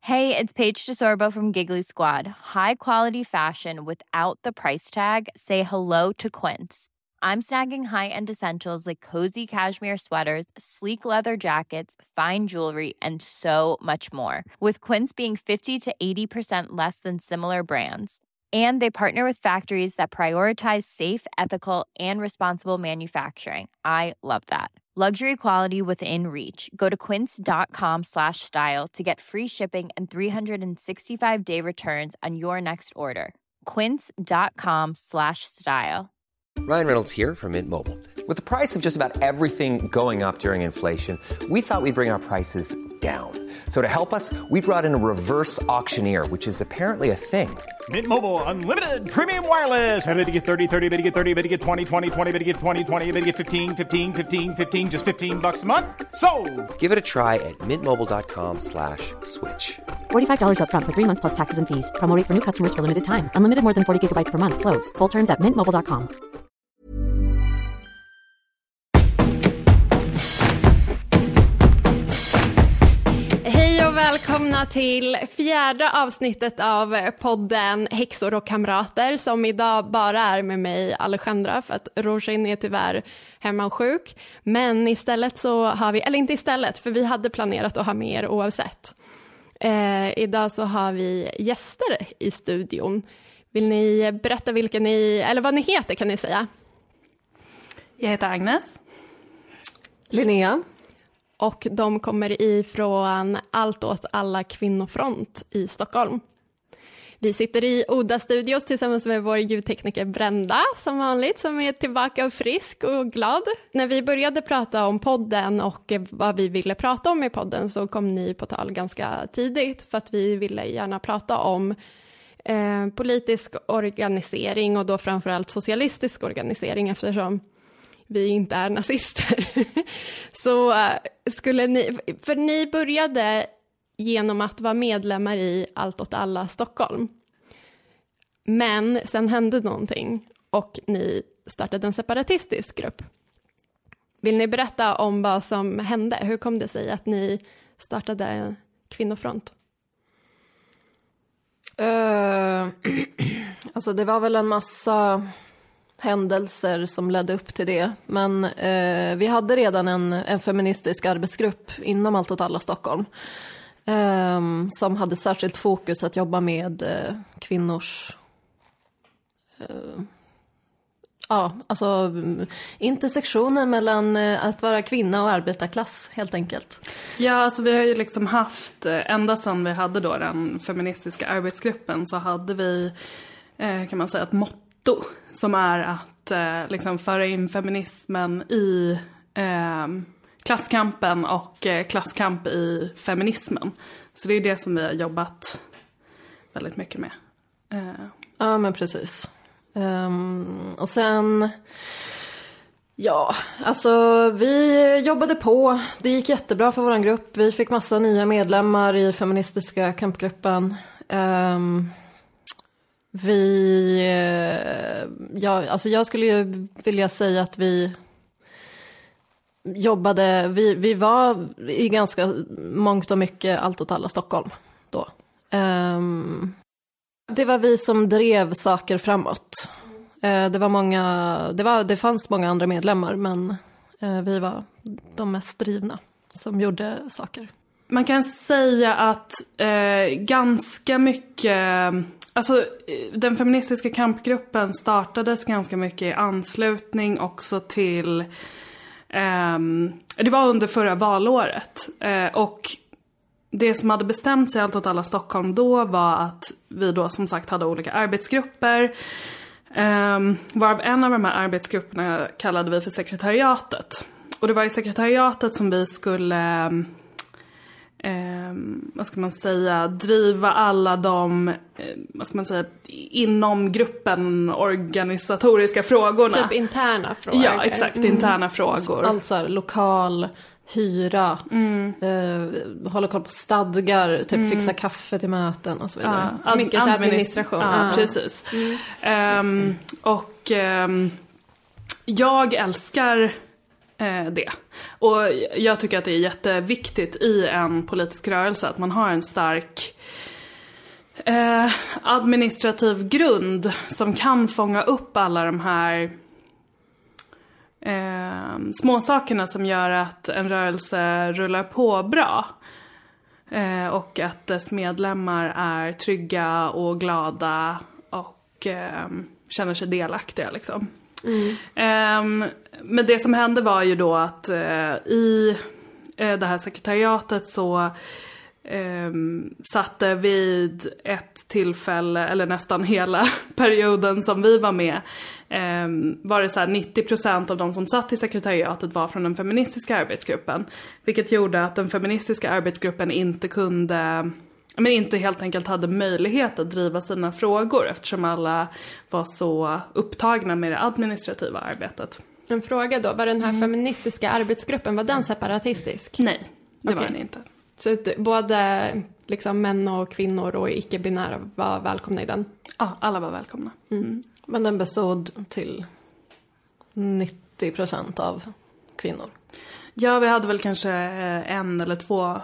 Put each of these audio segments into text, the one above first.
Hey, it's Paige DeSorbo from Giggly Squad. High quality fashion without the price tag. Say hello to Quince. I'm snagging high-end essentials like cozy cashmere sweaters, sleek leather jackets, fine jewelry, and so much more. With Quince being 50 to 80% less than similar brands. And they partner with factories that prioritize safe, ethical, and responsible manufacturing. I love that. Luxury quality within reach. Go to quince.com/style to get free shipping and 365-day returns on your next order. Quince.com/style. Ryan Reynolds here from Mint Mobile. With the price of just about everything going up during inflation, we thought we'd bring our prices down. So to help us, we brought in a reverse auctioneer, which is apparently a thing. Mint Mobile Unlimited Premium Wireless. How to get 30, 30, how to get 30, how to get 20, 20, 20, how to get 20, 20, how to get 15, 15, 15, 15, just $15 a month? Sold! Give it a try at mintmobile.com/switch. $45 up front for 3 months plus taxes and fees. Promo rate for new customers for limited time. Unlimited more than 40 gigabytes per month. Slows full terms at mintmobile.com. Hej och välkomna till fjärde avsnittet av podden Häxor och kamrater, som idag bara är med mig, Alejandra, för att Roshin är tyvärr hemma och sjuk. Men istället så har vi, eller inte istället, för vi hade planerat att ha med er oavsett. Idag så har vi gäster i studion. Vill ni berätta vilka ni, eller vad ni heter, kan ni säga? Jag heter Agnes. Linnea. Och de kommer ifrån Allt åt alla kvinnofront i Stockholm. Vi sitter i Oda Studios tillsammans med vår ljudtekniker Brenda, som vanligt, som är tillbaka och frisk och glad. När vi började prata om podden och vad vi ville prata om i podden så kom ni på tal ganska tidigt, för att vi ville gärna prata om politisk organisering, och då framförallt socialistisk organisering, eftersom vi inte är nazister. Så skulle ni, för ni började genom att vara medlemmar i Allt åt alla Stockholm. Men sen hände någonting och ni startade en separatistisk grupp. Vill ni berätta om vad som hände? Hur kom det sig att ni startade Kvinnofront? Alltså det var väl en massa händelser som ledde upp till det. Men vi hade redan en feministisk arbetsgrupp inom Allt åt alla Stockholm. Som hade särskilt fokus att jobba med kvinnors alltså intersektionen mellan att vara kvinna och arbetarklass, helt enkelt. Ja, alltså vi har ju liksom haft, ända sedan vi hade då den feministiska arbetsgruppen, så hade vi, kan man säga, ett motto som är att liksom föra in feminismen i klasskampen och klasskamp i feminismen. Så det är det som vi har jobbat väldigt mycket med. Ja, men precis. Och sen, ja, alltså vi jobbade på. Det gick jättebra för våran grupp. Vi fick massa nya medlemmar i feministiska kampgruppen. Alltså jag skulle ju vilja säga att vi jobbade, vi var i ganska mångt och mycket Allt åt alla Stockholm då. Det var vi som drev saker framåt. Det fanns många andra medlemmar, men vi var de mest drivna som gjorde saker. Man kan säga att ganska mycket, alltså den feministiska kampgruppen startades ganska mycket i anslutning också till, det var under förra valåret, och det som hade bestämt sig Allt åt alla Stockholm då var att vi då som sagt hade olika arbetsgrupper, varav en av de här arbetsgrupperna kallade vi för sekretariatet. Och det var i sekretariatet som vi skulle, vad ska man säga, driva alla de, vad ska man säga, inom gruppen organisatoriska frågorna. Typ interna frågor. Ja, exakt, interna frågor. Alltså lokal, hyra, hålla koll på stadgar, typ fixa kaffe till möten och så vidare. Ja, mycket administration. Ja, precis. Jag älskar det. Och jag tycker att det är jätteviktigt i en politisk rörelse att man har en stark administrativ grund som kan fånga upp alla de här små sakerna som gör att en rörelse rullar på bra. Och att dess medlemmar är trygga och glada och känner sig delaktiga liksom. Men det som hände var ju då att i det här sekretariatet så satte vid ett tillfälle, eller nästan hela perioden som vi var med, var det så här 90% av de som satt i sekretariatet var från den feministiska arbetsgruppen. Vilket gjorde att den feministiska arbetsgruppen inte helt enkelt hade möjlighet att driva sina frågor eftersom alla var så upptagna med det administrativa arbetet. En fråga då, var den här feministiska arbetsgruppen, var den separatistisk? Nej, det var den inte. Så att både liksom män och kvinnor och icke-binära var välkomna i den? Ja, alla var välkomna. Men den bestod till 90% av kvinnor. Ja, vi hade väl kanske 1 eller 2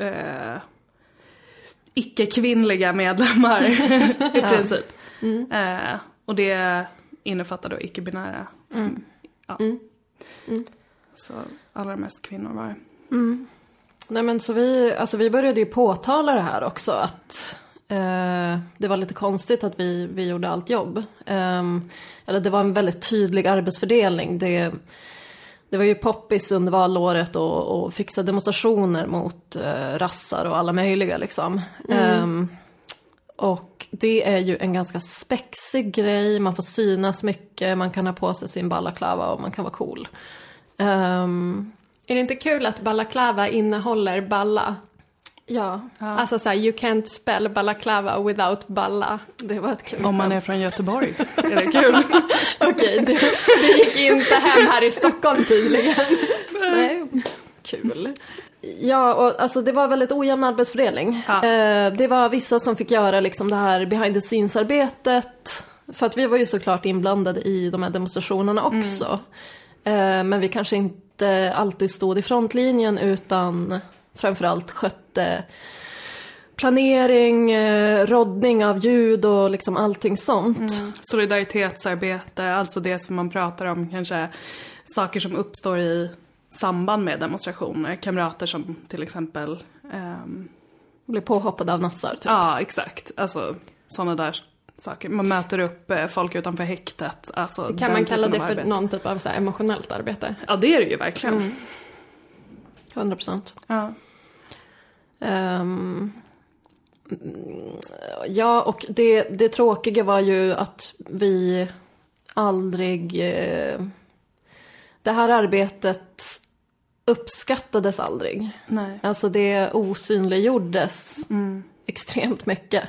icke-kvinnliga medlemmar i princip. Och det innefattar då icke-binära. Så allra mest kvinnor var det. Nej, men så vi började ju påtala det här också, att det var lite konstigt att vi gjorde allt jobb. Eller det var en väldigt tydlig arbetsfördelning. Det var ju poppis under valåret och fixa demonstrationer mot rassar och alla möjliga liksom. Och det är ju en ganska spexig grej. Man får synas mycket, man kan ha på sig sin balaklava och man kan vara cool. Är det inte kul att balaklava innehåller balla? Ja. Alltså såhär, you can't spell balaklava without balla. Det var ett kul. Om man är från Göteborg är det kul. Okej, det gick inte hem här i Stockholm tydligen. Nej, kul. Ja, och alltså det var väldigt ojämn arbetsfördelning. Ja. Det var vissa som fick göra liksom det här behind the scenes-arbetet. För att vi var ju såklart inblandade i de här demonstrationerna också. Men vi kanske inte alltid stod i frontlinjen utan framförallt skötte planering, roddning av ljud och liksom allting sånt. Solidaritetsarbete, alltså det som man pratar om, kanske saker som uppstår i samband med demonstrationer. Kamrater som till exempel blir påhoppade av nassar typ. Ja, exakt. Alltså sådana där saker. Man möter upp folk utanför häktet. Alltså, kan man kalla det för någon typ av så här emotionellt arbete? Ja, det är det ju verkligen. 100%. Ja. Ja, och det tråkiga var ju att vi aldrig... det här arbetet uppskattades aldrig. Nej. Alltså det osynliggjordes extremt mycket.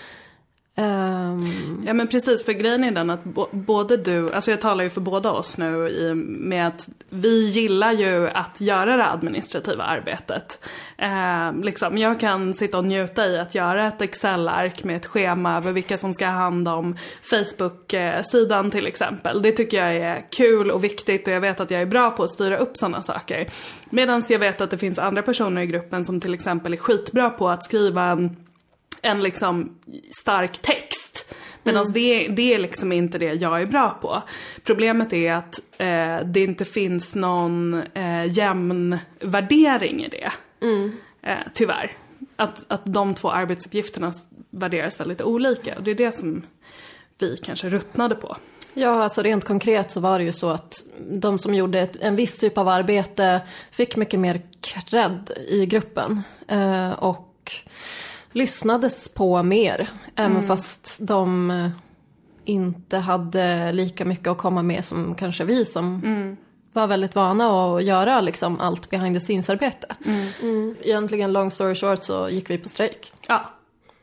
Ja, men precis, för grejen är den att både du, alltså jag talar ju för båda oss nu med att vi gillar ju att göra det administrativa arbetet. Liksom, jag kan sitta och njuta i att göra ett Excel-ark med ett schema över vilka som ska ha hand om Facebook-sidan till exempel. Det tycker jag är kul och viktigt och jag vet att jag är bra på att styra upp sådana saker. Medan jag vet att det finns andra personer i gruppen som till exempel är skitbra på att skriva en liksom stark text. Medan det är liksom inte det jag är bra på. Problemet är att det inte finns någon jämn värdering i det. Tyvärr. Att de två arbetsuppgifterna värderas väldigt olika. Och det är det som vi kanske ruttnade på. Ja, alltså rent konkret så var det ju så att de som gjorde en viss typ av arbete fick mycket mer cred i gruppen. Och lyssnades på mer, även fast de inte hade lika mycket att komma med som kanske vi som var väldigt vana att göra liksom allt behind the scenes-arbete. Egentligen, long story short, så gick vi på strejk. Ja.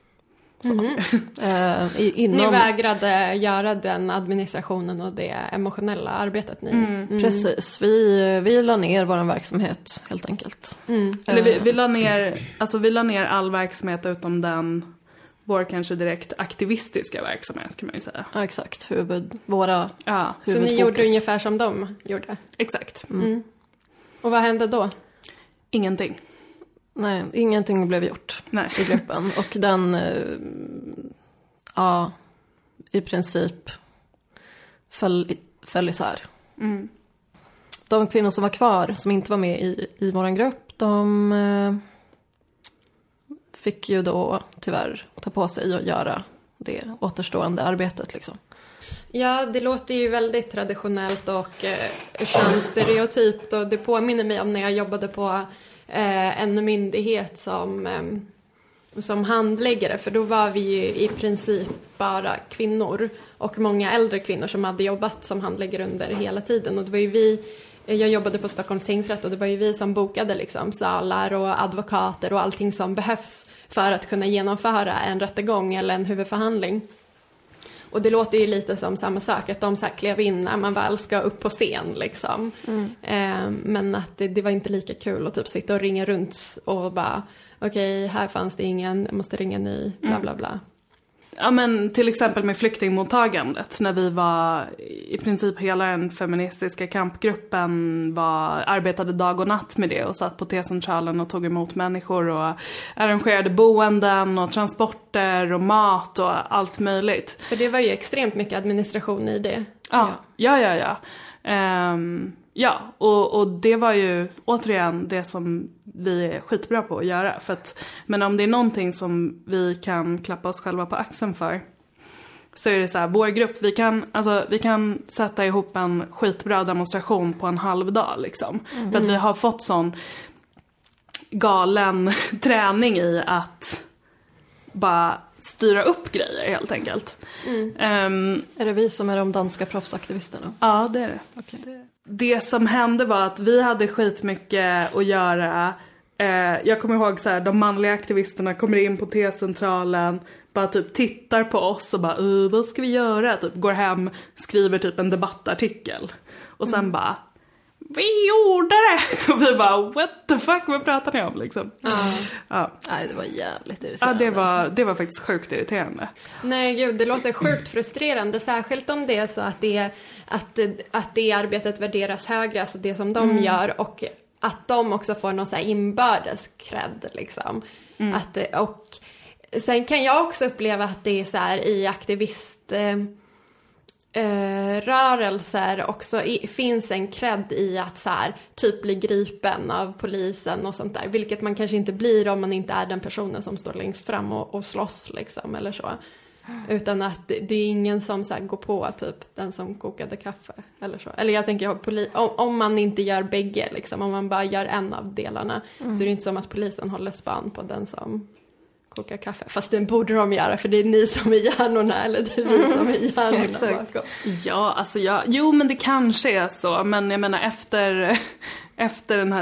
Ni vägrade göra den administrationen och det emotionella arbetet ni. Precis, vi la ner vår verksamhet helt enkelt. Eller vi la ner all verksamhet utom vår kanske direkt aktivistiska verksamhet kan man ju säga. Ja, exakt, våra Så ni gjorde ungefär som de gjorde? Exakt. Och vad hände då? Ingenting. Nej, ingenting blev gjort i gruppen. Och den, i princip föll isär. Mm. De kvinnor som var kvar, som inte var med i vår grupp, de fick ju då tyvärr ta på sig och göra det återstående arbetet liksom. Ja, det låter ju väldigt traditionellt och könsstereotypt, och det påminner mig om när jag jobbade på en myndighet som handläggare, för då var vi ju i princip bara kvinnor och många äldre kvinnor som hade jobbat som handläggare under hela tiden, och det var ju jag jobbade på Stockholms tingsrätt, och det var ju vi som bokade liksom salar och advokater och allting som behövs för att kunna genomföra en rättegång eller en huvudförhandling. Och det låter ju lite som samma sak, att de så här klev in när man väl ska upp på scen liksom. Men att det var inte lika kul att typ sitta och ringa runt och bara okej, här fanns det ingen, jag måste ringa ny, bla bla bla. Ja, men till exempel med flyktingmottagandet, när vi var i princip hela den feministiska kampgruppen arbetade dag och natt med det och satt på T-centralen och tog emot människor och arrangerade boenden och transporter och mat och allt möjligt. För det var ju extremt mycket administration i det. Ja. Och det var ju återigen det som vi är skitbra på att göra. Men om det är någonting som vi kan klappa oss själva på axeln för, så är det så här, vår grupp, vi kan sätta ihop en skitbra demonstration på en halv dag liksom. För att vi har fått sån galen träning i att bara styra upp grejer helt enkelt. Är det vi som är de danska proffsaktivisterna? Ja, det är det. Okay. Det som hände var att vi hade skitmycket att göra. Jag kommer ihåg så här, de manliga aktivisterna kommer in på T-centralen, bara typ tittar på oss och bara vad ska vi göra? Typ går hem, skriver typ en debattartikel. Och sen bara vi gjorde det! Och vi bara what the fuck, vad pratar ni om liksom? Nej, det var jävligt irriterande. Ja, det var faktiskt sjukt irriterande. Nej gud, det låter sjukt frustrerande, särskilt om det är så att det arbetet värderas högre, alltså det som de gör, och att de också får någon så här inbördes cred liksom. Och sen kan jag också uppleva att det är så här i rörelser också finns en cred i att så här, typ bli gripen av polisen och sånt där, vilket man kanske inte blir om man inte är den personen som står längst fram och slåss liksom, eller så. Utan att det är ingen som så här går på typ den som kokade kaffe eller så. Eller jag tänker om man inte gör bägge liksom, om man bara gör en av delarna, så är det inte som att polisen håller span på den som koka kaffe. Fast det borde de göra, för det är ni som är hjärnorna, eller det är vi som är hjärnorna. Exakt. Ja, alltså jo men det kanske är så. Men jag menar efter den här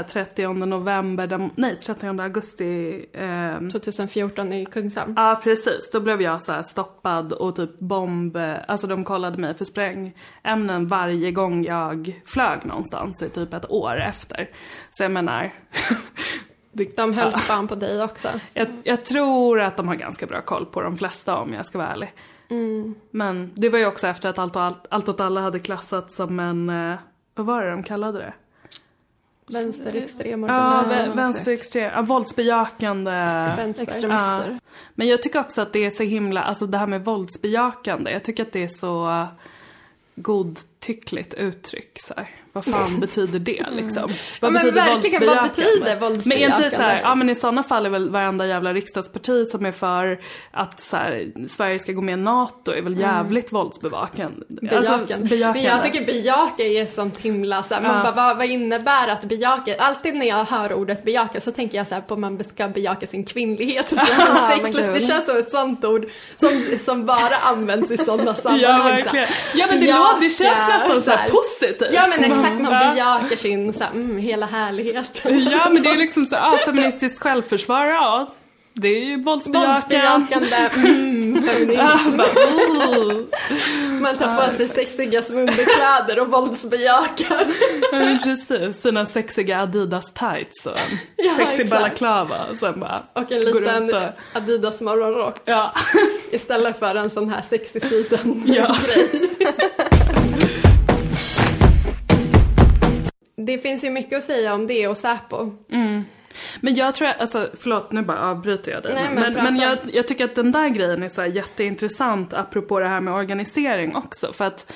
30 augusti 2014 i Kungshamn. Ja, precis. Då blev jag så här stoppad och typ alltså de kollade mig för sprängämnen varje gång jag flög någonstans i typ ett år efter. Så jag menar de höll span på dig också. Jag tror att de har ganska bra koll på de flesta, om jag ska vara ärlig. Men det var ju också efter att allt åt alla hade klassat som en, vad var det de kallade det? Vänsterextrem. Vänsterextrem, våldsbejakande extremister. Men jag tycker också att det är så himla, alltså det här med våldsbejakande, jag tycker att det är så godtyckligt uttryck så här. Vad fan betyder det liksom? Vad betyder våldsbejakande? Vad betyder våldsbejakande? Men inte så här, men i sådana fall är väl varenda jävla riksdagsparti som är för att så här, Sverige ska gå med i NATO är väl jävligt våldsbejakande. Bejakande. Men jag tycker bejaka är sånt himla så här, man bara, vad innebär att bejaka? Alltid när jag hör ordet bejaka så tänker jag så här på man ska bejaka sin kvinnlighet. Det känns som ett sånt ord som bara används i sådana sammanhang. Ja, verkligen. Ja, men det känns nästan så här positivt. Ja, men exakt, man bejakar sin så här, hela härlighet. Ja, men det är liksom så feministiskt självförsvar, ja. Det är ju våldsbejakande. Feminism. Man tar på sig sexiga underkläder och våldsbejakar. Ja, precis. Sina sexiga Adidas tights och en sexig balaklava. Och sen bara och en liten Adidas morgonrock. Ja. Istället för en sån här sexig siden grej. Det finns ju mycket att säga om det och Säpo. Men jag tror, alltså förlåt nu bara avbryter jag dig. Nej, men jag tycker att den där grejen är så här jätteintressant apropå det här med organisering också. För att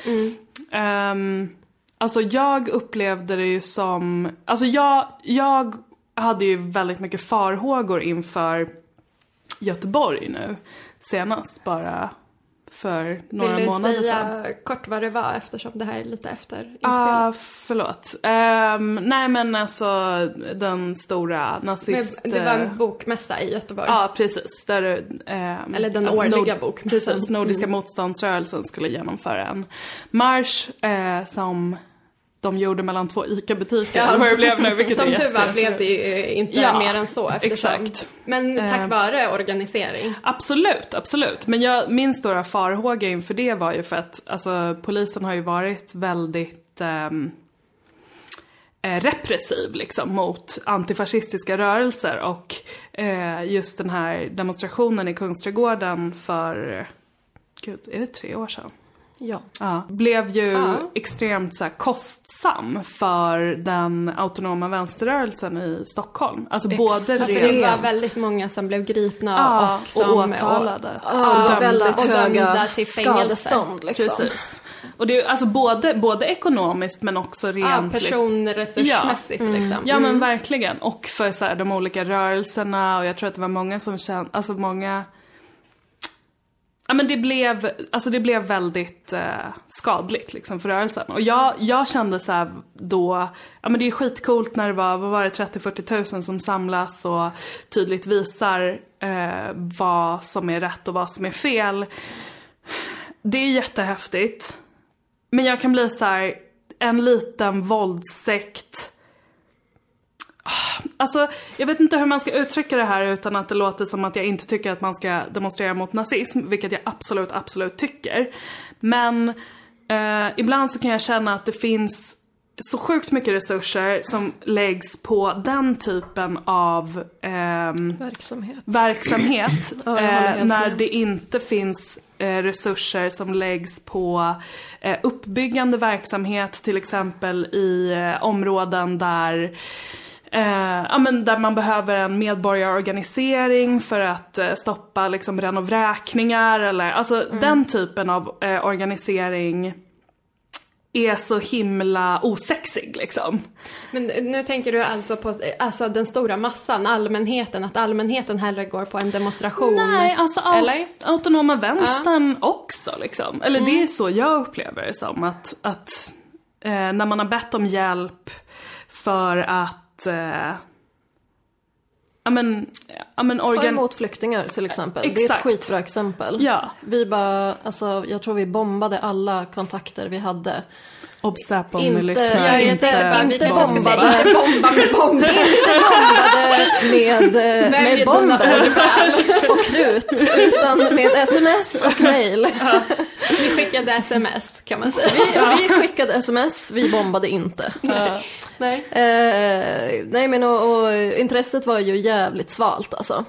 alltså jag upplevde det ju som, alltså jag hade ju väldigt mycket farhågor inför Göteborg nu senast bara för några månader sedan. Vill du säga kort vad det var eftersom det här är lite efter inspelat? Förlåt. Nej men alltså den stora nazist... Men det var en bokmässa i Göteborg. Ja, precis. Där, eller den alltså årliga bokmässan. Precis, Nordiska motståndsrörelsen skulle genomföra en marsch som de gjorde mellan 2 ICA-butiker. Ja, vad det blev nu, vilket som tur var blev det ju inte mer än så. Exakt. Men tack vare organisering. Absolut. Men min stora farhåga inför det var ju för att alltså, polisen har ju varit väldigt repressiv liksom, mot antifascistiska rörelser. Och just den här demonstrationen i Kungsträdgården för, är det 3 år sedan? Ja, blev ju extremt så här, kostsam för den autonoma vänsterrörelsen i Stockholm. Alltså både det var väldigt många som blev gripna och som åtalade. Väldigt höga till skadestånd liksom. Precis. Och det är alltså både ekonomiskt men också rent personresursmässigt liksom. Ja men verkligen. Och för så här, de olika rörelserna, och jag tror att det var många som kände, alltså många. Ja men det blev väldigt skadligt liksom för rörelsen. Och jag kände så här då, ja men det är skitcoolt när det var det 30-40 000 som samlas och tydligt visar vad som är rätt och vad som är fel. Det är jättehäftigt. Men jag kan bli så här, en liten våldssekt. Alltså, jag vet inte hur man ska uttrycka det här utan att det låter som att jag inte tycker att man ska demonstrera mot nazism, vilket jag absolut tycker. Men ibland så kan jag känna att det finns så sjukt mycket resurser som läggs på den typen av verksamhet när det inte finns resurser som läggs på uppbyggande verksamhet, till exempel i områden där där man behöver en medborgarorganisering för att stoppa liksom renovräkningar eller alltså den typen av organisering är så himla osexig liksom. Men nu tänker du alltså på den stora massan, allmänheten, att allmänheten hellre går på en demonstration? Nej, alltså eller? autonoma vänstern också liksom. Eller det är så jag upplever det som att när man har bett om hjälp för att ta emot flyktingar till exempel. Exakt. Det är ett skitbra exempel. Ja. Vi bara, alltså jag tror vi bombade alla kontakter vi hade. Obsäp om ni lyssnar. Inte bombade med bomber och krut, utan med sms och mail. Vi skickade sms kan man säga. Vi skickade sms, vi bombade inte. Nej men och intresset var ju jävligt svalt alltså.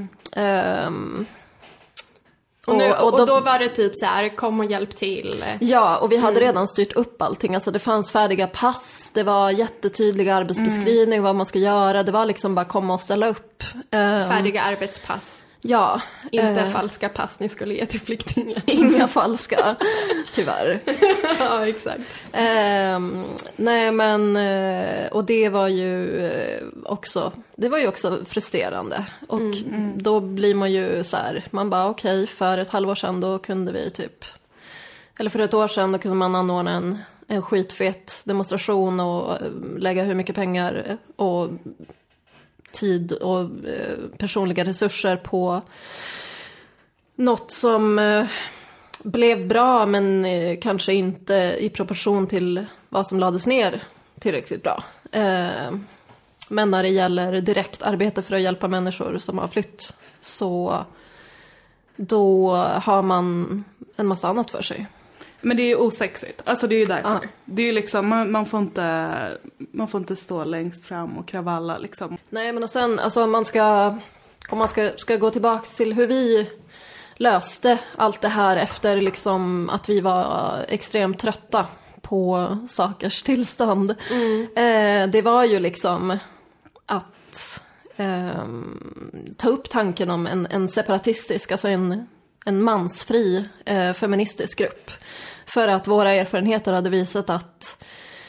Och då var det typ så här, kom och hjälp till. Ja, och vi hade redan styrt upp allting. Alltså det fanns färdiga pass, det var jättetydlig arbetsbeskrivning vad man ska göra. Det var liksom bara komma och ställa upp. Färdiga arbetspass. Ja. Inte falska pass ni skulle ge till flyktingar. Inga falska, tyvärr. Ja, exakt. Nej men, och det var ju också frustrerande. Och då blir man ju så här, man bara okej, för ett halvår sedan då kunde vi typ, eller för ett år sedan då kunde man anordna en skitfet demonstration och lägga hur mycket pengar och tid och personliga resurser på något som blev bra men kanske inte i proportion till vad som lades ner tillräckligt bra. Men när det gäller direkt arbete för att hjälpa människor som har flytt, så då har man en massa annat för sig. Men det är ju osexigt. Alltså det är ju därför. Det är ju liksom, man får inte stå längst fram och kravalla liksom. Nej, men och sen, alltså om man ska gå tillbaks till hur vi löste allt det här efter liksom att vi var extremt trötta på sakers tillstånd. Det var ju liksom att ta upp tanken om en separatistisk, alltså en mansfri feministisk grupp. För att våra erfarenheter hade visat att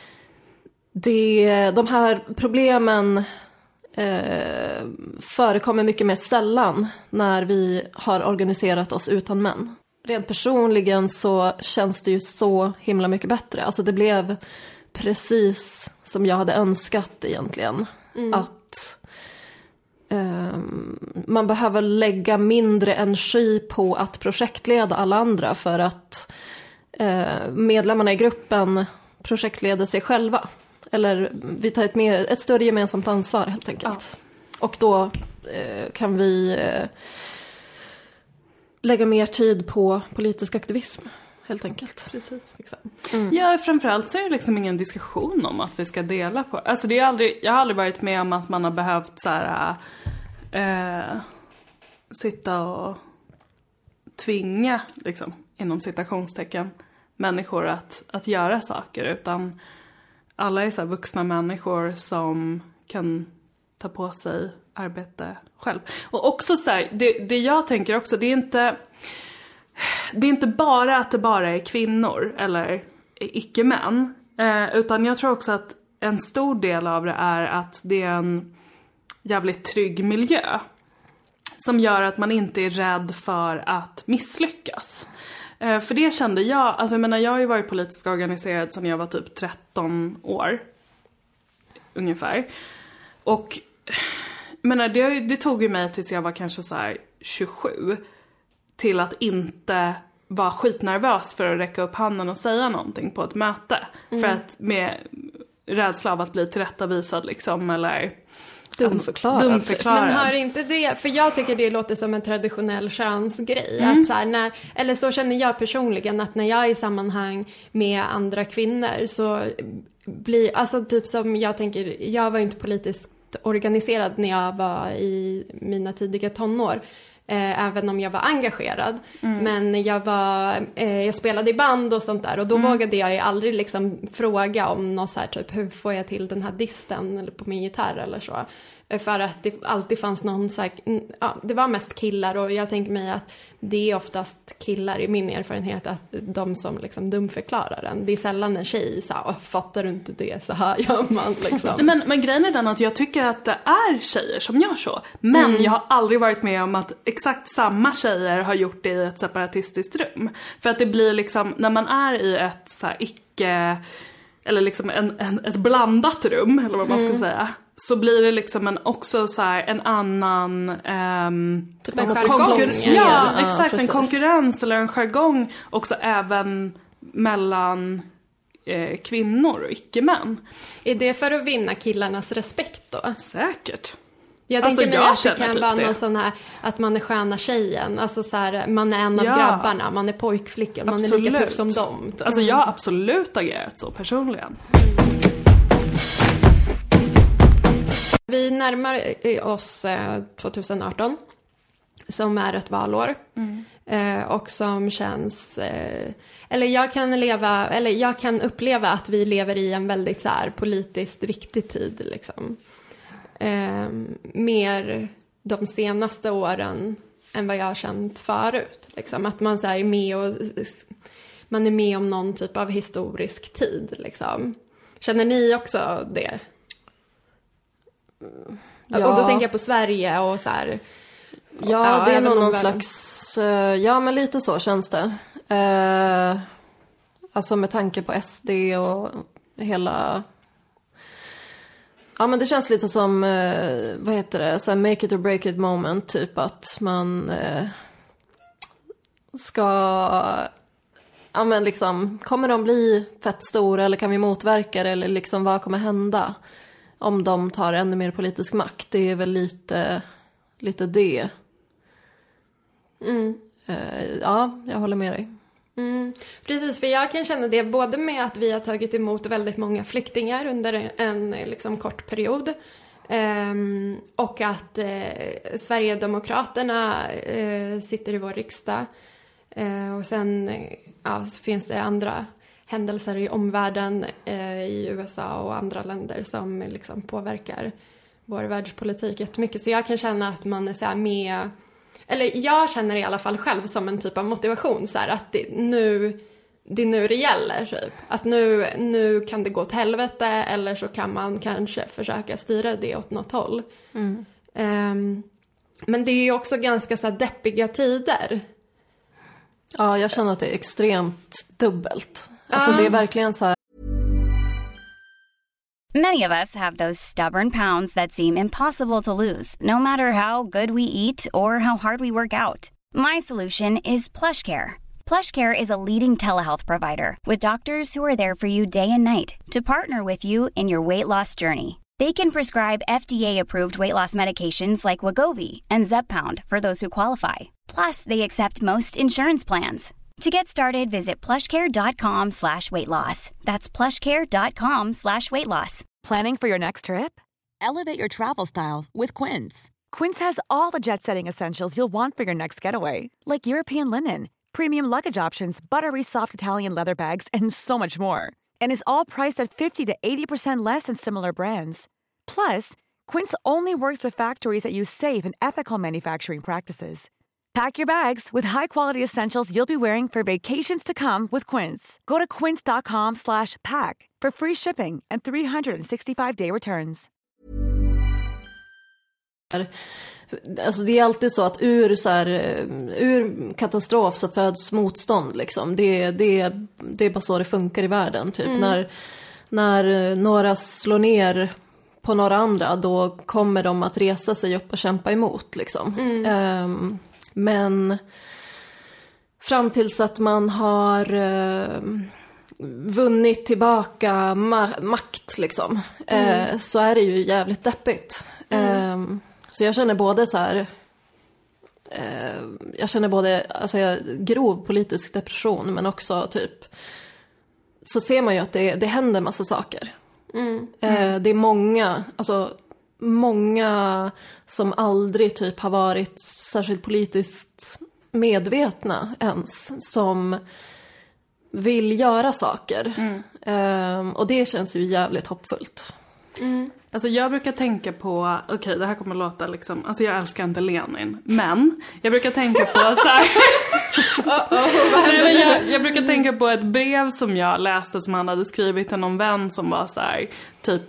de här problemen förekommer mycket mer sällan när vi har organiserat oss utan män. Rent personligen så känns det ju så himla mycket bättre. Alltså det blev precis som jag hade önskat egentligen. Att man behöver lägga mindre energi på att projektleda alla andra för att medlemmarna i gruppen projektleder sig själva. Eller vi tar ett större gemensamt ansvar helt enkelt. Ja. Och då kan vi lägga mer tid på politisk aktivism helt enkelt. Precis. Ja, framförallt så är det liksom ingen diskussion om att vi ska dela på. Alltså jag har aldrig varit med om att man har behövt så här, sitta och tvinga liksom, inom citationstecken människor att göra saker, utan alla är så här vuxna människor som kan ta på sig arbete själv. Och också så här, det jag tänker också, det är inte bara att det bara är kvinnor eller icke-män, utan jag tror också att en stor del av det är att det är en jävligt trygg miljö som gör att man inte är rädd för att misslyckas. För det kände jag, alltså jag har ju varit politiskt organiserad sedan jag var typ 13 år ungefär. Och det tog ju mig tills jag var kanske så här 27 till att inte vara skitnervös för att räcka upp handen och säga någonting på ett möte. För att med rädsla av att bli tillrättavisad liksom, eller dumförklarad. Men hör inte det, för jag tycker det låter som en traditionell könsgrej. Att så här, eller så känner jag personligen, att när jag är i sammanhang med andra kvinnor så blir, alltså typ som jag tänker, jag var inte politiskt organiserad när jag var i mina tidiga tonår. Även om jag var engagerad. Men jag spelade i band och sånt där. Och då vågade jag ju aldrig liksom fråga om något så här typ, hur får jag till den här disten eller på min gitarr eller så. För att det alltid fanns någon så här, det var mest killar, och jag tänker mig att det är oftast killar i min erfarenhet, att de som liksom dumförklarar den. Det är sällan en tjej så här, fattar du inte det, så här gör man liksom. Men grejen är den att jag tycker att det är tjejer som gör så. Men jag har aldrig varit med om att exakt samma tjejer har gjort det i ett separatistiskt rum. För att det blir liksom, när man är i ett så här icke, eller liksom ett blandat rum, eller vad man ska säga, så blir det liksom också så här en annan typ en jargong. Ja, exakt, en konkurrens eller en jargong också även mellan kvinnor och icke-män. Är det för att vinna killarnas respekt då? Säkert. Jag tänker mig att det kan vara någon sån här, att man är sköna tjejen, alltså så här, man är en av grabbarna, man är pojkflickan, man är lika tuff som dem. Alltså jag har absolut agerat så personligen. Vi närmar oss 2018, som är ett valår. Och som känns, eller jag kan uppleva att vi lever i en väldigt så här politiskt viktig tid liksom. Mer de senaste åren än vad jag har känt förut liksom. Att man så här är med och man är med om någon typ av historisk tid liksom. Känner ni också det? Ja. Och då tänker jag på Sverige och så här. Ja, det är nog någon slags, ja men lite så känns det. Alltså med tanke på SD och hela, ja men det känns lite som, vad heter det, så här make it or break it moment, typ att man ska, ja men liksom, kommer de bli fett stora eller kan vi motverka det, eller liksom vad kommer hända om de tar ännu mer politisk makt? Det är väl lite det. Ja, jag håller med dig. Precis, för jag kan känna det både med att vi har tagit emot väldigt många flyktingar under en liksom kort period, och att Sverigedemokraterna sitter i vår riksdag, och sen så finns det andra händelser i omvärlden i USA och andra länder som liksom påverkar vår världspolitik jättemycket. Så jag kan känna att man är så här med, eller jag känner i alla fall själv som en typ av motivation så här, att det är nu det gäller typ. Att nu kan det gå åt helvete, eller så kan man kanske försöka styra det åt något håll. Men det är ju också ganska så här deppiga tider. Ja, jag känner att det är extremt dubbelt. Alltså det är verkligen så här. Many of us have those stubborn pounds that seem impossible to lose, no matter how good we eat or how hard we work out. My solution is PlushCare. PlushCare is a leading telehealth provider with doctors who are there for you day and night to partner with you in your weight loss journey. They can prescribe FDA-approved weight loss medications like Wegovy and Zepbound for those who qualify. Plus, they accept most insurance plans. To get started, visit plushcare.com/weightloss. That's plushcare.com/weightloss. Planning for your next trip? Elevate your travel style with Quince. Quince has all the jet-setting essentials you'll want for your next getaway, like European linen, premium luggage options, buttery soft Italian leather bags, and so much more. And is all priced at 50 to 80% less than similar brands. Plus, Quince only works with factories that use safe and ethical manufacturing practices. Pack your bags with high-quality essentials you'll be wearing for vacations to come with Quince. Go to quince.com/pack for free shipping and 365-day returns. Alltså det är alltid så att ur katastrof så föds motstånd liksom. Det är bara så det funkar i världen typ. När några slår ner på några andra, då kommer de att resa sig upp och kämpa emot liksom. Men fram tills att man har vunnit tillbaka makt liksom, så är det ju jävligt deppigt. Så jag känner både så här, alltså grov politisk depression, men också typ, så ser man ju att det händer massa saker. Det är många som aldrig typ har varit särskilt politiskt medvetna ens, som vill göra saker. Och det känns ju jävligt hoppfullt. Alltså jag brukar tänka på, okej, det här kommer att låta liksom, alltså jag älskar inte Lenin, men jag brukar tänka på så här. Jag brukar tänka på ett brev som jag läste som han hade skrivit till någon vän som var så här, typ,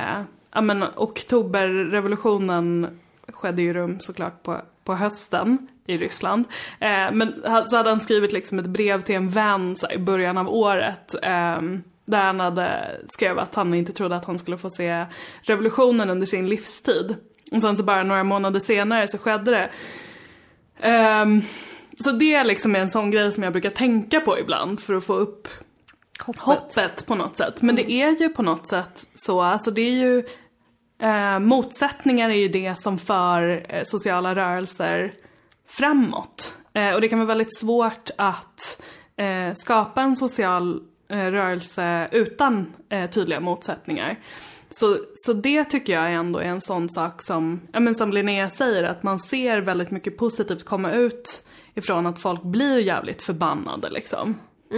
oktoberrevolutionen skedde ju rum såklart på hösten i Ryssland. Men så hade han skrivit liksom ett brev till en vän så här, i början av året, där han skrev att han inte trodde att han skulle få se revolutionen under sin livstid. Och sen så bara några månader senare så skedde det. Så det är liksom en sån grej som jag brukar tänka på ibland för att få upp hoppet på något sätt. Men det är ju på något sätt så, alltså det är ju motsättningar är ju det som för sociala rörelser framåt. Och det kan vara väldigt svårt att skapa en social rörelse utan tydliga motsättningar. Så det tycker jag ändå är en sån sak som, som Linnea säger, att man ser väldigt mycket positivt komma ut ifrån att folk blir jävligt förbannade liksom.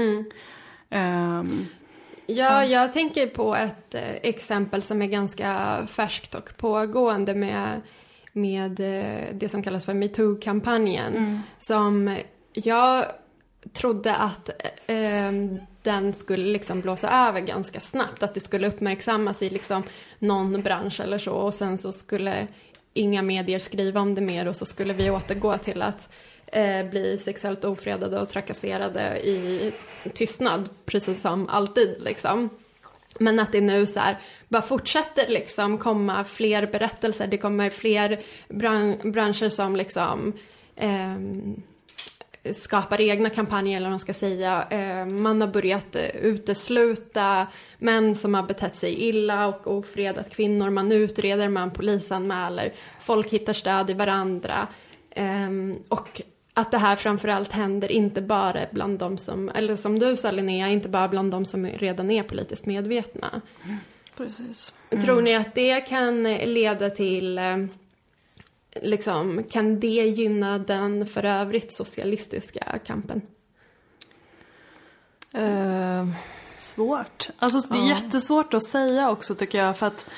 Jag tänker på ett exempel som är ganska färskt och pågående med det som kallas för MeToo-kampanjen. Som jag trodde att den skulle liksom blåsa över ganska snabbt. Att det skulle uppmärksammas i liksom någon bransch eller så. Och sen så skulle inga medier skriva om det mer. Och så skulle vi återgå till att bli sexuellt ofredade och trakasserade i tystnad. Precis som alltid liksom. Men att det nu så här bara fortsätter liksom komma fler berättelser. Det kommer fler branscher som liksom skapar egna kampanjer, eller vad man ska säga. Man har börjat utesluta män som har betett sig illa och ofredat kvinnor. Man utreder, man polisanmäler. Folk hittar stöd i varandra. Och att det här framförallt händer inte bara bland de som, eller som du sa Linnea, inte bara bland de som redan är politiskt medvetna. Precis. Tror ni att det kan leda till, liksom, kan det gynna den för övrigt socialistiska kampen? Svårt. Alltså det är jättesvårt att säga också tycker jag, för att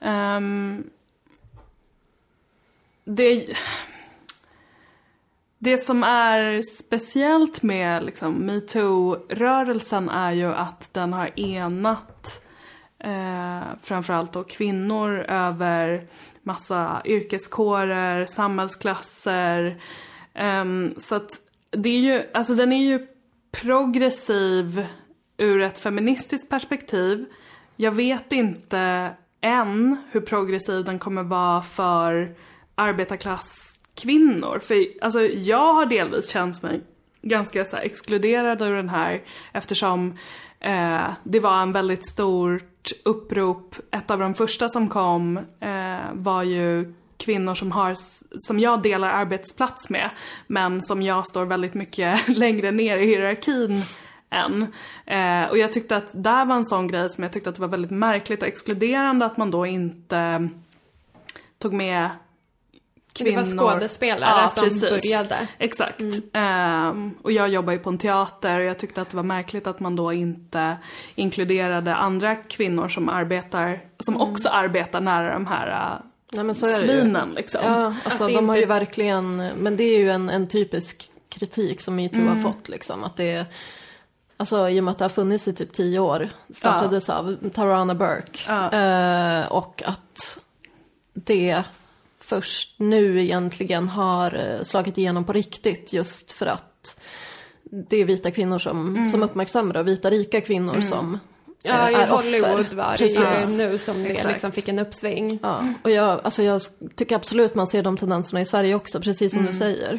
det som är speciellt med liksom MeToo-rörelsen är ju att den har enat framförallt då kvinnor över massa yrkeskårer, samhällsklasser. Så att det är ju, alltså den är ju progressiv ur ett feministiskt perspektiv. Jag vet inte än hur progressiv den kommer vara för arbetarklasskvinnor. För alltså, jag har delvis känt mig ganska så här, exkluderad ur den här, eftersom det var en väldigt stort upprop. Ett av de första som kom var ju kvinnor som jag delar arbetsplats med, men som jag står väldigt mycket längre ner i hierarkin än. Och jag tyckte att där var en sån grej som jag tyckte att det var väldigt märkligt och exkluderande att man då inte tog med kvinnor. Det var skådespelare som började. Exakt. Och jag jobbar ju på en teater och jag tyckte att det var märkligt att man då inte inkluderade andra kvinnor som arbetar, som också arbetar nära de här svinen liksom. Ja, alltså de har ju verkligen, men det är ju en typisk kritik som MeToo har fått liksom, att det är, alltså i och med att det har funnits i typ 10 år, startades av Tarana Burke, och att det först nu egentligen har slagit igenom på riktigt, just för att det är vita kvinnor som uppmärksammar och vita rika kvinnor som i Hollywood offer. var det nu som det liksom fick en uppsving. Ja, och jag tycker absolut man ser de tendenserna i Sverige också, precis som du säger.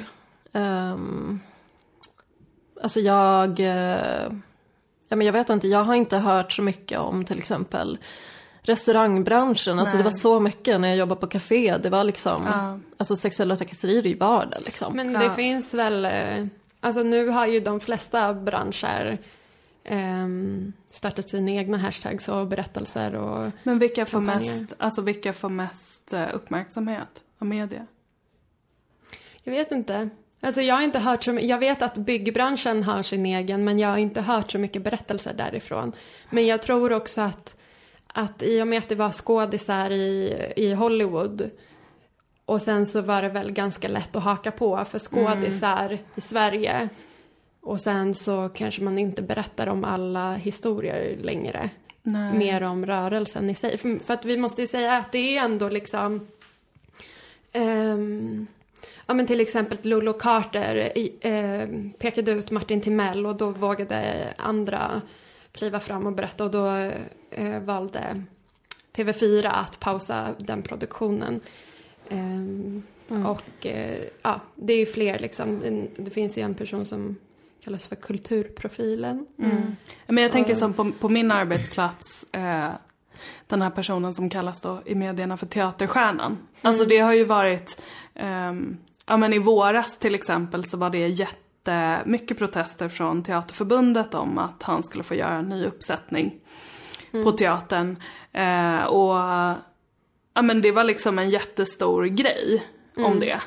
Alltså jag vet inte, jag har inte hört så mycket om till exempel restaurangbranschen. Alltså det var så mycket när jag jobbade på café. Det var liksom, alltså sexuella trakasserier i vardag liksom. Men det finns väl, alltså nu har ju de flesta branscher startat sina egna hashtags och berättelser och. Men vilka får mest uppmärksamhet av media? Jag vet inte. Alltså jag har inte hört så mycket. Jag vet att byggbranschen har sin egen, men jag har inte hört så mycket berättelser därifrån. Men jag tror också att i och med att det var skådisar i Hollywood, och sen så var det väl ganska lätt att haka på för skådisar i Sverige. Och sen så kanske man inte berättar om alla historier längre. Nej. Mer om rörelsen i sig. För att vi måste ju säga att det är ändå liksom ja men till exempel Lulu Carter pekade ut Martin Timell, och då vågade andra kliva fram och berätta, och då valde TV4 att pausa den produktionen. Och det är ju fler liksom. Det finns ju en person som kallas för kulturprofilen. Men jag tänker som på min arbetsplats, den här personen som kallas då i medierna för teaterstjärnan. Alltså det har ju varit, men i våras till exempel så var det jättemycket protester från Teaterförbundet om att han skulle få göra en ny uppsättning på teatern. Men det var liksom en jättestor grej om det.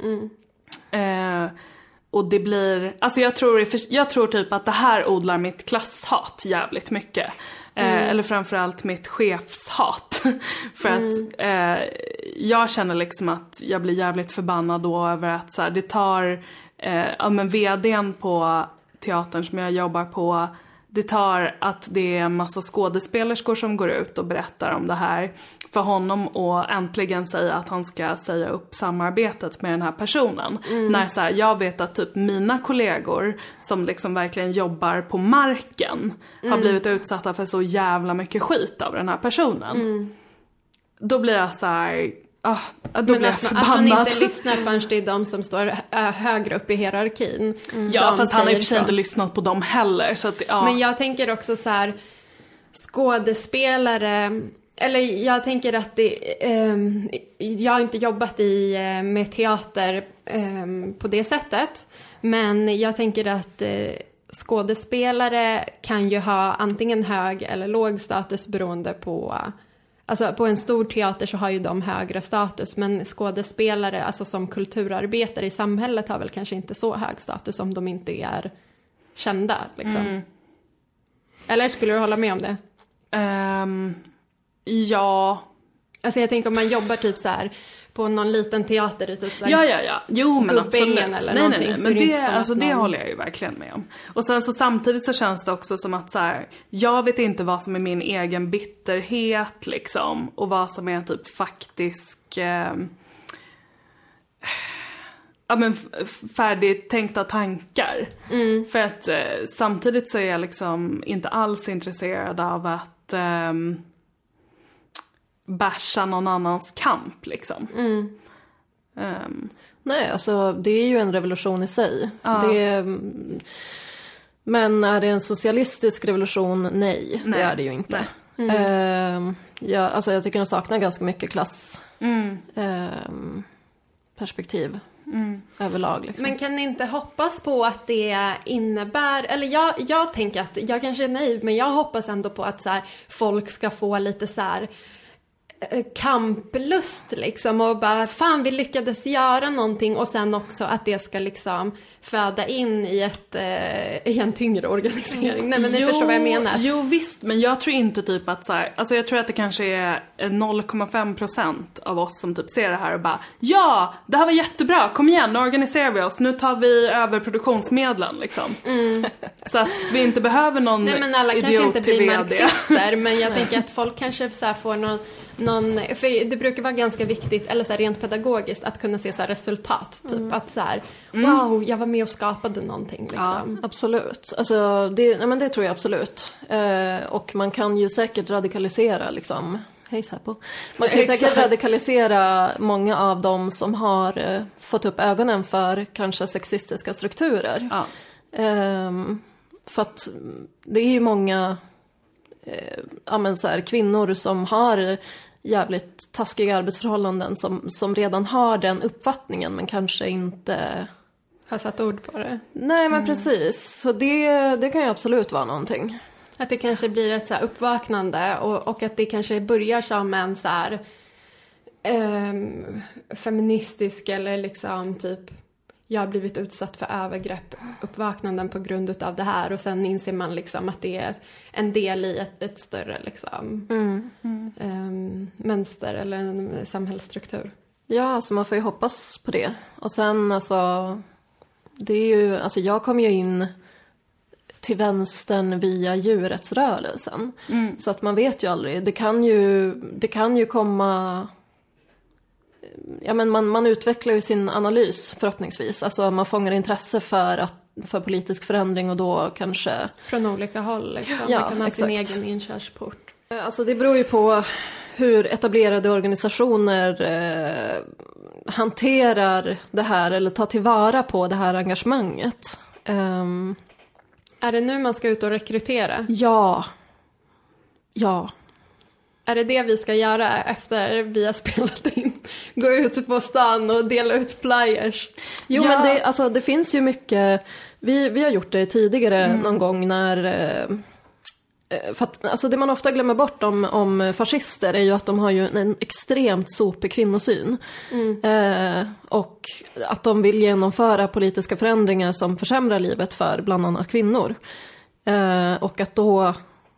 Och det blir, alltså jag tror typ att det här odlar mitt klasshat jävligt mycket. Eller framförallt mitt chefshat. För att jag känner liksom att jag blir jävligt förbannad då över att så här, det tar, vdn på teatern som jag jobbar på, det tar att det är en massa skådespelerskor som går ut och berättar om det här för honom, och äntligen säga att han ska säga upp samarbetet med den här personen. När så här, jag vet att typ mina kollegor som liksom verkligen jobbar på marken har blivit utsatta för så jävla mycket skit av den här personen. Då blir jag så här, då blir jag förbannad. Att man inte lyssnar förrän det är de som står högre upp i hierarkin. Ja, fast han har i och för sig inte lyssnat på dem heller. Så att, Men jag tänker också så här, skådespelare, eller jag tänker att jag har inte jobbat med teater på det sättet. Men jag tänker att skådespelare kan ju ha antingen hög eller låg status beroende på. Alltså på en stor teater så har ju de högre status, men skådespelare, alltså som kulturarbetare i samhället, har väl kanske inte så hög status om de inte är kända liksom. Eller skulle du hålla med om det? Ja. Alltså jag tänker om man jobbar typ så här på någon liten teater, typ så här. Ja. Jo, men absolut. Eller nej. Men det håller jag ju verkligen med om. Och sen så samtidigt så känns det också som att så här, jag vet inte vad som är min egen bitterhet liksom. Och vad som är typ faktisk... färdigtänkta tankar. För att samtidigt så är jag liksom inte alls intresserad av att bärsa någon annans kamp liksom. Nej, alltså det är ju en revolution i sig. Ja. Men är det en socialistisk revolution? Nej, det är det ju inte. Jag tycker den saknar ganska mycket klass perspektiv överlag. Liksom. Men kan ni inte hoppas på att det innebär, eller jag tänker att jag kanske är naiv, men jag hoppas ändå på att så här, folk ska få lite så här kamplust liksom, och bara fan vi lyckades göra någonting, och sen också att det ska liksom föda in i en tyngre organisering. Nej, men ni förstår vad jag menar. Jo visst, men jag tror inte typ att så här, alltså jag tror att det kanske är 0,5% av oss som typ ser det här och bara ja, det här var jättebra, kom igen, nu organiserar vi oss, nu tar vi över produktionsmedlen liksom. Så att vi inte behöver någon idiot. Nej, men alla kanske inte blir marxister, men jag tänker att folk kanske så här får någon, för det brukar vara ganska viktigt, eller så här rent pedagogiskt, att kunna se så här resultat, typ att så här, wow, jag var med och skapade någonting liksom. Ja, absolut. Alltså det tror jag absolut. Och man kan ju säkert radikalisera liksom. Hej Säpo. Man kan ju säkert radikalisera många av dem som har fått upp ögonen för kanske sexistiska strukturer. Ja. För att det är ju många så här, kvinnor som har jävligt taskiga arbetsförhållanden som redan har den uppfattningen, men kanske inte har satt ord på det. Nej, men precis. Så det kan ju absolut vara någonting. Att det kanske blir ett så här uppvaknande, och att det kanske börjar som en så här feministisk, eller liksom typ jag har blivit utsatt för övergrepp, uppvaknanden på grund av det här, och sen inser man liksom att det är en del i ett större liksom mönster eller en samhällsstruktur. Ja, alltså man får ju hoppas på det. Och sen alltså, det är ju, alltså jag kom ju in till vänstern via djurrättsrörelsen. Så att man vet ju aldrig. Det kan ju komma... Ja, men man utvecklar ju sin analys förhoppningsvis. Alltså man fångar intresse för politisk förändring, och då kanske... Från olika håll liksom. Ja, man kan ha exakt. sin egen inkörsport. Alltså det beror ju på hur etablerade organisationer hanterar det här, eller tar tillvara på det här engagemanget. Är det nu man ska ut och rekrytera? Ja. Är det vi ska göra efter vi har spelat in? Gå ut på stan och dela ut flyers? Jo, men det finns ju mycket... Vi har gjort det tidigare någon gång när... För att, alltså det man ofta glömmer bort om fascister är ju att de har ju en extremt sopig kvinnosyn. Och att de vill genomföra politiska förändringar som försämrar livet för bland annat kvinnor. Och att då...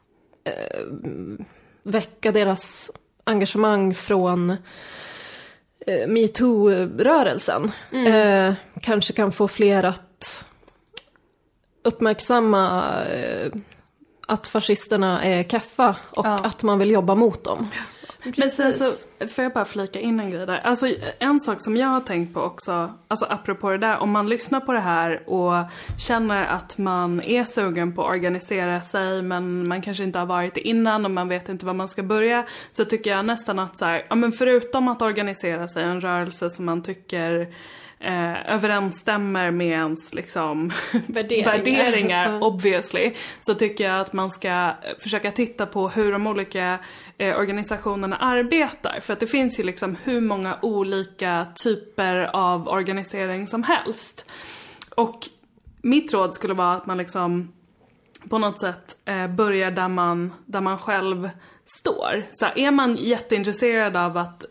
väcka deras engagemang från MeToo-rörelsen kanske kan få fler att uppmärksamma att fascisterna är keffa, och att man vill jobba mot dem. Men sen så får jag bara flika in en grej där. Alltså en sak som jag har tänkt på också, alltså apropå det där, om man lyssnar på det här och känner att man är sugen på att organisera sig, men man kanske inte har varit det innan och man vet inte var man ska börja, så tycker jag nästan att så här, ja, men förutom att organisera sig en rörelse som man tycker överensstämmer med ens liksom värderingar obviously, så tycker jag att man ska försöka titta på hur de olika organisationerna arbetar, för att det finns ju liksom hur många olika typer av organisering som helst. Och mitt råd skulle vara att man liksom på något sätt börjar där man själv står. Så är man jätteintresserad av att typ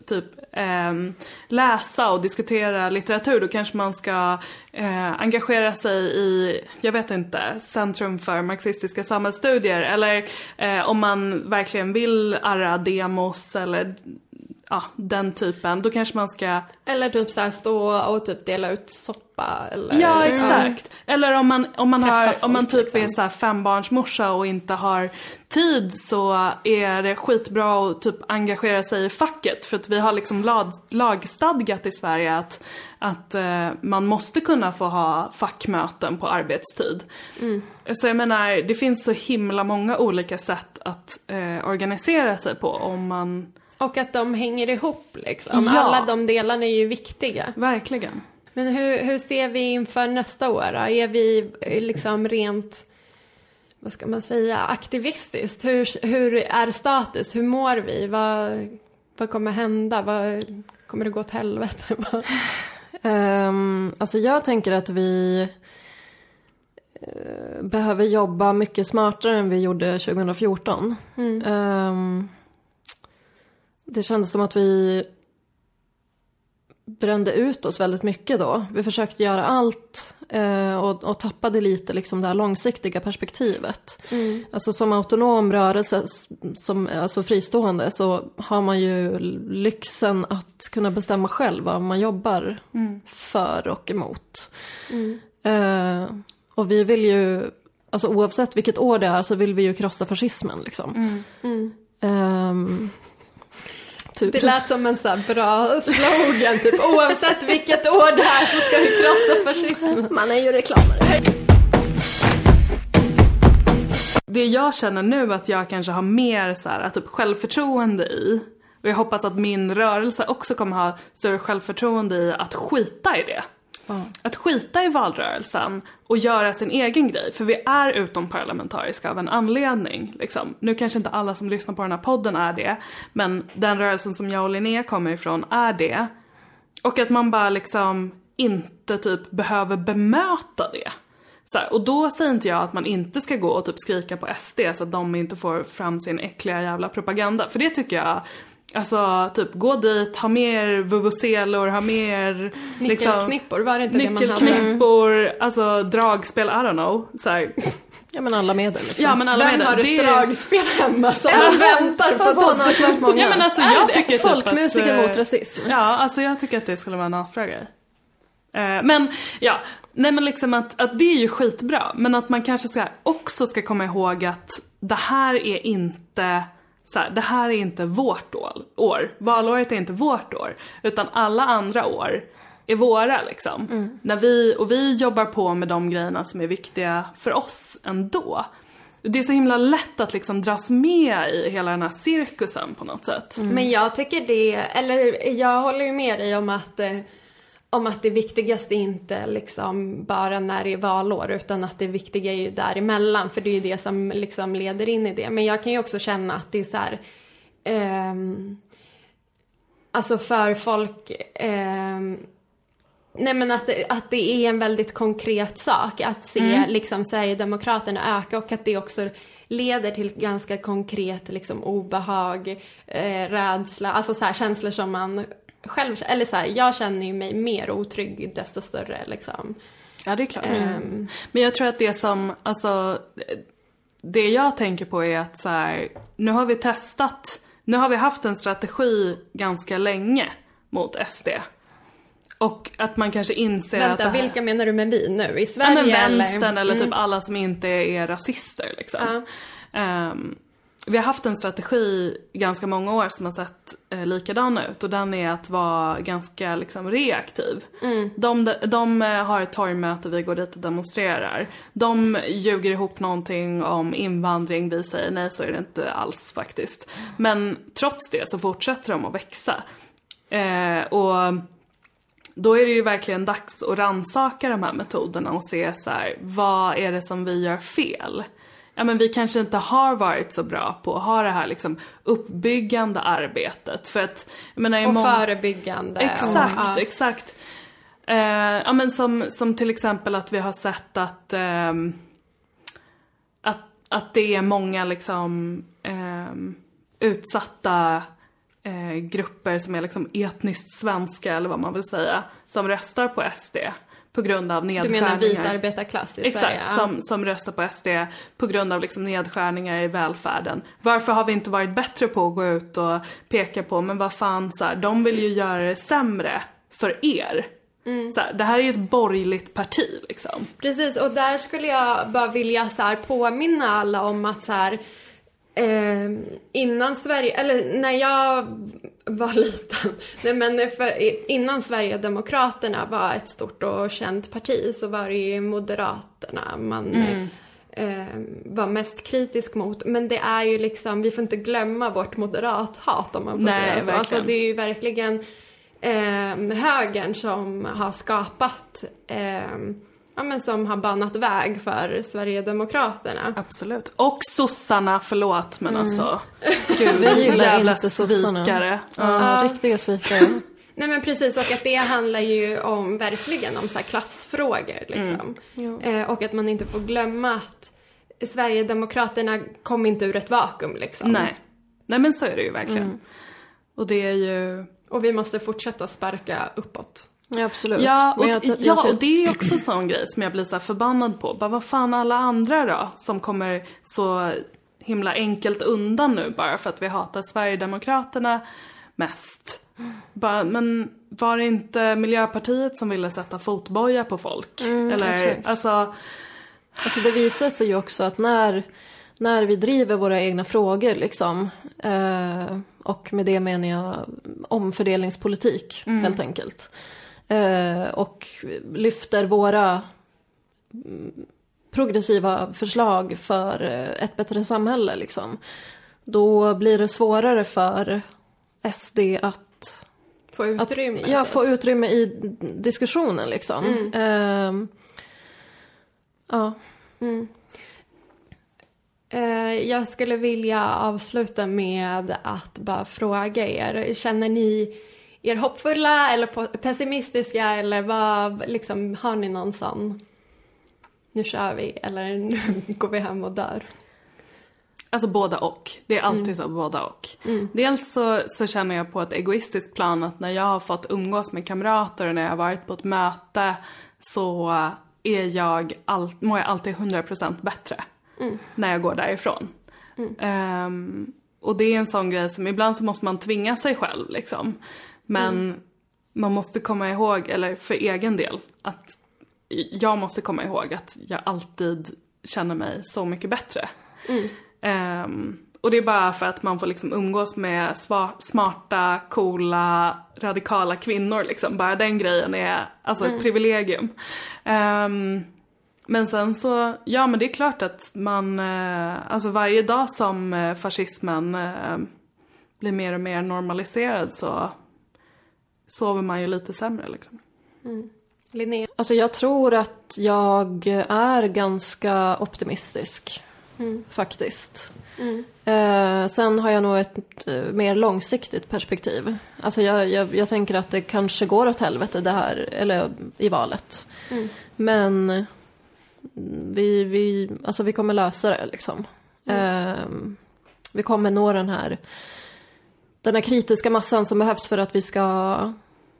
läsa och diskutera litteratur, då kanske man ska engagera sig i, jag vet inte, Centrum för marxistiska samhällsstudier, eller om man verkligen vill arra demos eller den typen, då kanske man ska... Eller typ så här stå och typ dela ut soppa eller... Ja, exakt. Eller om man typ liksom är så här 5-barnsmorsa och inte har tid, så är det skitbra att typ engagera sig i facket, för att vi har liksom lagstadgat i Sverige att man måste kunna få ha fackmöten på arbetstid. Så jag menar, det finns så himla många olika sätt att organisera sig på om man... Och att de hänger ihop liksom. Ja. Alla de delarna är ju viktiga. Verkligen. Men hur ser vi inför nästa år då? Är vi liksom rent, vad ska man säga, aktivistiskt? Hur är status? Hur mår vi? Vad kommer hända? Kommer det gå åt helvete? Alltså jag tänker att vi behöver jobba mycket smartare än vi gjorde 2014. Det kändes som att vi brände ut oss väldigt mycket då. Vi försökte göra allt och tappade lite liksom det här långsiktiga perspektivet. Alltså som autonom rörelse, alltså fristående, så har man ju lyxen att kunna bestämma själv vad man jobbar för och emot. Och vi vill ju, alltså oavsett vilket år det är, så vill vi ju krossa fascismen liksom. Typ. Det lät som en så här bra slogan, typ oavsett vilket år det är så ska vi krossa fascismen. Man är ju reklamare. Det jag känner nu att jag kanske har mer så här, typ självförtroende i, och jag hoppas att min rörelse också kommer ha större självförtroende i att skita i det. Att skita i valrörelsen och göra sin egen grej. För vi är utomparlamentariska av en anledning liksom. Nu kanske inte alla som lyssnar på den här podden är det, men den rörelsen som jag och Linnea kommer ifrån är det. Och att man bara liksom inte typ behöver bemöta det. Så här, och då säger inte jag att man inte ska gå och typ skrika på SD så att de inte får fram sin äckliga jävla propaganda. För det tycker jag, alltså typ gå dit, ha mer vuvuzelor, ha mer nyckelknippor, var det inte nyckelknippor, alltså dragspel, I don't know, så här. Ja, men alla medel liksom. Ja, men alla Vem medel. har ett dragspel hemma som väntar på att ta många? Ja, men alltså jag tycker typ folkmusiker mot rasism. Ja, alltså jag tycker att det skulle vara en asbra grej. Men ja, nej men liksom att det är ju skitbra, men att man kanske också ska komma ihåg att det här är inte så här, det här är inte vårt år. Valåret är inte vårt år, utan alla andra år är våra liksom. När vi jobbar på med de grejerna som är viktiga för oss ändå. Det är så himla lätt att liksom dras med i hela den här cirkusen på något sätt. Men jag tycker jag håller ju med dig om att det viktigaste inte liksom bara när det är valår, utan att det viktiga är ju däremellan, för det är ju det som liksom leder in i det. Men jag kan ju också känna att det är så här, alltså för folk, nej men att det är en väldigt konkret sak att se liksom Sverigedemokraterna öka, och att det också leder till ganska konkret liksom obehag, rädsla, alltså så här känslor som man själv, eller så här, jag känner ju mig mer otrygg desto större liksom. Ja, det är klart. Men jag tror att det som, alltså det jag tänker på är att så här, nu har vi haft en strategi ganska länge mot SD. Och att man kanske inser Vänta, att vilka menar du med vi nu? I Sverige vänstern eller typ alla som inte är rasister liksom. Vi har haft en strategi ganska många år som har sett likadan ut, och den är att vara ganska liksom reaktiv. De har ett torgmöte, vi går dit och demonstrerar. De ljuger ihop någonting om invandring, vi säger nej, så är det inte alls faktiskt. Men trots det så fortsätter de att växa. Och då är det ju verkligen dags att rannsaka de här metoderna och se så här, vad är det som vi gör fel? Ja, men vi kanske inte har varit så bra på att ha det här liksom uppbyggande arbetet. För att, jag menar, och förebyggande. Exakt. Ja, men som till exempel att vi har sett att det är många liksom utsatta grupper som är liksom etniskt svenska eller vad man vill säga, som röstar på SD på grund av nedskärningar. Du menar vit arbetarklass i Sverige? Exakt, som röstar på SD på grund av liksom nedskärningar i välfärden. Varför har vi inte varit bättre på att gå ut och peka på, men vad fan, så här, de vill ju göra det sämre för er. Så här, det här är ju ett borgerligt parti liksom. Precis, och där skulle jag bara vilja så här, påminna alla om att så här, innan Sverige, eller när jag var liten, innan Sverigedemokraterna var ett stort och känt parti, så var det ju Moderaterna man var mest kritisk mot. Men det är ju liksom, vi får inte glömma vårt moderathat, om man får säga så. Alltså, det är ju verkligen högern som har skapat som har banat väg för Sverigedemokraterna. Absolut. Och sossarna, förlåt, men alltså gud, vi gillar jävla inte svikare. Riktiga svikare. Nej men precis, och att det handlar ju verkligen om så här klassfrågor liksom. Och att man inte får glömma att Sverigedemokraterna kom inte ur ett vakuum liksom. Nej men så är det ju verkligen. Och det är ju... Och vi måste fortsätta sparka uppåt. Ja, absolut. Ja, och det är också sån grej som jag blir så här förbannad på. Bara, vad fan alla andra då? Som kommer så himla enkelt undan nu bara för att vi hatar Sverigedemokraterna mest. Bara, men var det inte Miljöpartiet som ville sätta fotboja på folk? Eller, alltså det visar sig ju också att när vi driver våra egna frågor liksom, och med det menar jag omfördelningspolitik helt enkelt, och lyfter våra progressiva förslag för ett bättre samhälle liksom, då blir det svårare för SD att få utrymme, få utrymme i diskussionen liksom. Jag skulle vilja avsluta med att bara fråga er, känner ni er hoppfulla eller pessimistiska, eller vad, liksom, har ni någon sån, nu kör vi, eller nu går vi hem och dör? Alltså båda och. Det är alltid så, båda och. Dels så känner jag på ett egoistiskt plan att när jag har fått umgås med kamrater och när jag har varit på ett möte, så mår jag alltid 100% bättre när jag går därifrån. Och det är en sån grej som ibland så måste man tvinga sig själv liksom. Men man måste komma ihåg, eller för egen del, att jag måste komma ihåg att jag alltid känner mig så mycket bättre. Och det är bara för att man får liksom umgås med smarta, coola, radikala kvinnor liksom. Bara den grejen är alltså ett privilegium. Men sen så, ja men det är klart att man, alltså varje dag som fascismen blir mer och mer normaliserad så sover man ju lite sämre liksom. Linnea? Alltså jag tror att jag är ganska optimistisk faktiskt. Sen har jag nog ett mer långsiktigt perspektiv. Alltså jag tänker att det kanske går åt helvete det här, eller i valet. Men vi kommer lösa det liksom. Vi kommer nå den här kritiska massan som behövs för att vi ska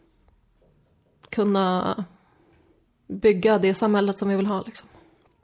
kunna bygga det samhället som vi vill ha liksom.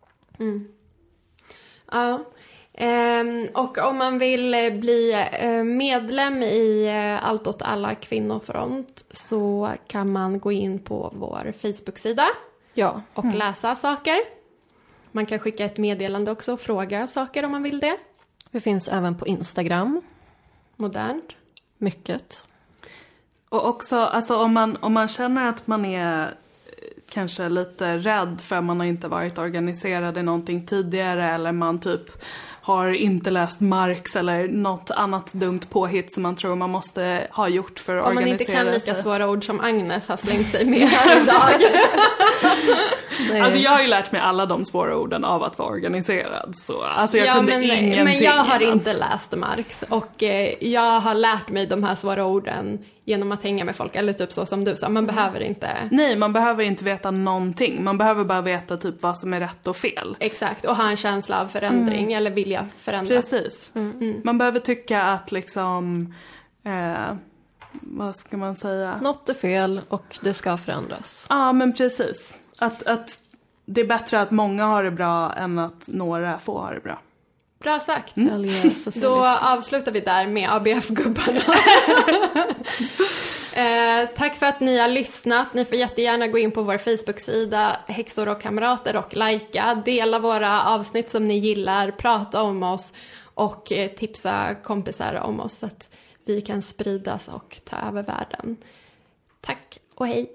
Ja. Och om man vill bli medlem i Allt åt alla kvinnofront, så kan man gå in på vår Facebook-sida och läsa saker. Man kan skicka ett meddelande också och fråga saker om man vill det. Vi finns även på Instagram. Modernt. Mycket. Och också, alltså om man känner att man är kanske lite rädd för att man har inte varit organiserad i någonting tidigare, eller man typ har inte läst Marx eller något annat dumt påhitt som man tror man måste ha gjort för att organisera sig. Om man inte kan lika svåra ord som Agnes har slängt sig med här idag. Alltså jag har ju lärt mig alla de svåra orden av att vara organiserad. Så, alltså jag kunde ingenting. Men jag har inte läst Marx, och jag har lärt mig de här svåra orden genom att hänga med folk, eller typ så som du sa, man behöver inte... Nej, man behöver inte veta någonting. Man behöver bara veta typ vad som är rätt och fel. Exakt, och ha en känsla av förändring eller vilja förändra. Precis. Man behöver tycka att liksom vad ska man säga? Något är fel och det ska förändras. Ja, men precis. Att det är bättre att många har det bra än att några få har det bra. Bra sagt. Då avslutar vi där med ABF-gubbarna. Tack för att ni har lyssnat. Ni får jättegärna gå in på vår Facebook-sida Häxor och kamrater och likea. Dela våra avsnitt som ni gillar. Prata om oss och tipsa kompisar om oss så att vi kan spridas och ta över världen. Tack och hej.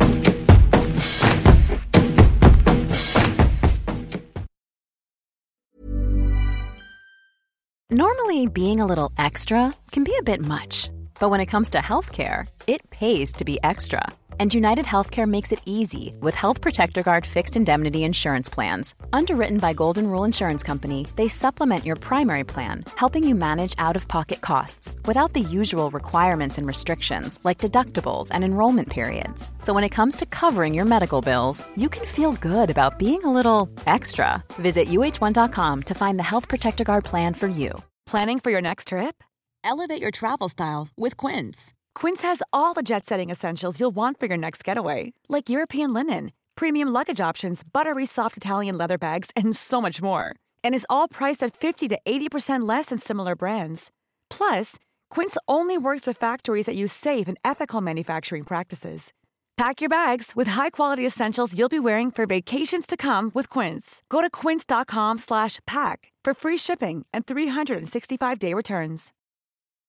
Normally, being a little extra can be a bit much, but when it comes to healthcare, it pays to be extra. And United Healthcare makes it easy with Health Protector Guard fixed indemnity insurance plans. Underwritten by Golden Rule Insurance Company, they supplement your primary plan, helping you manage out-of-pocket costs without the usual requirements and restrictions like deductibles and enrollment periods. So when it comes to covering your medical bills, you can feel good about being a little extra. Visit uh1.com to find the Health Protector Guard plan for you. Planning for your next trip? Elevate your travel style with Quince. Quince has all the jet-setting essentials you'll want for your next getaway, like European linen, premium luggage options, buttery soft Italian leather bags, and so much more. And is all priced at 50 to 80% less than similar brands. Plus, Quince only works with factories that use safe and ethical manufacturing practices. Pack your bags with high-quality essentials you'll be wearing for vacations to come with Quince. Go to quince.com/pack for free shipping and 365-day returns.